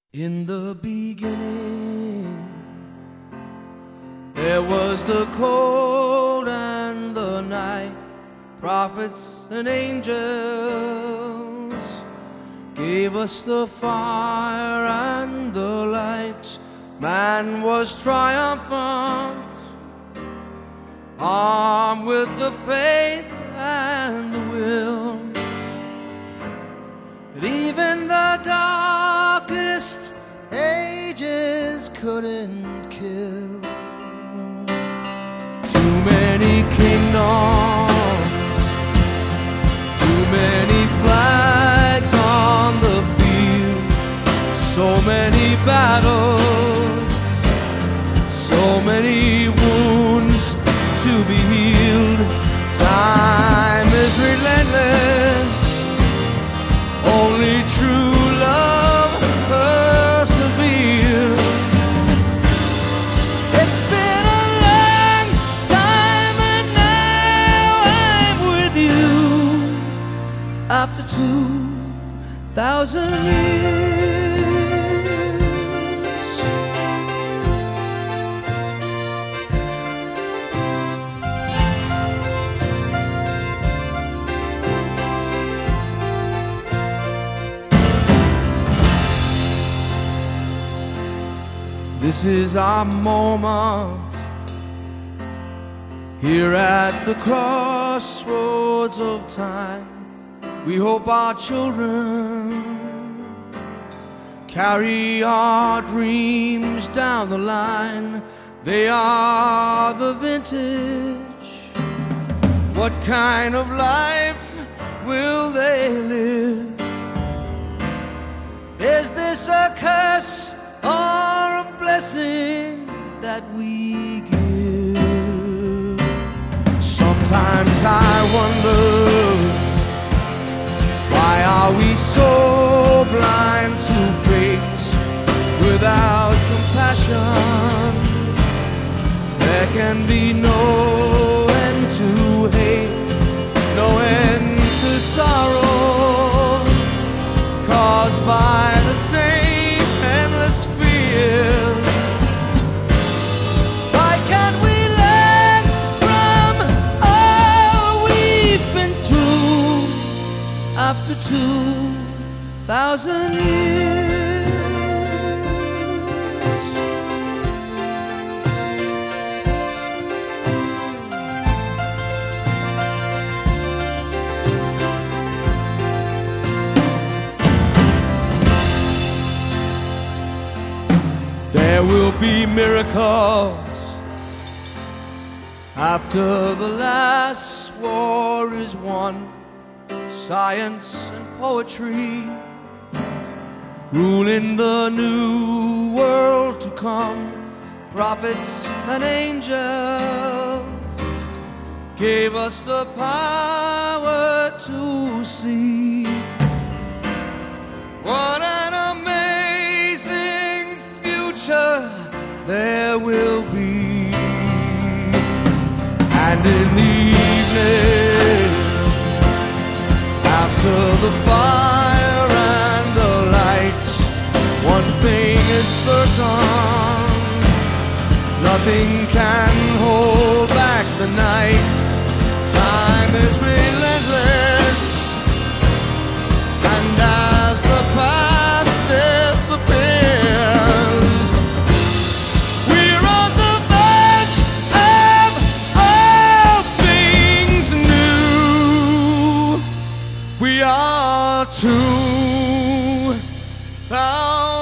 In the beginning, there was the cold and the night. Prophets and angels gave us the fire and the light. Man was triumphant, armed with the faith and the will that even the darkest ages couldn't kill. Too many kingdoms, too many flags on the field, so many battles, so many wounds to be healed. Time is relentless, only true love perseveres. It's been a long time and now I'm with you after 2,000 years. This is our moment, here at the crossroads of time. We hope our children carry our dreams down the line. They are the vintage. What kind of life will they live? Is this a curse or a blessing that we give? Sometimes I wonder, why are we so blind to fate without compassion? There can be no end to hate, no end to sorrow, caused by the same endless fears. Why can't we learn from all we've been through after 2,000 years? There will be miracles after the last war is won. Science and poetry rule in the new world to come. Prophets and angels gave us the power to see. What an amazing future there will be. And in the evening, after the fire and the lights, one thing is certain: nothing can hold back the night. Time is relentless, and as the past disappears, we're on the verge of all things new. We are 2,000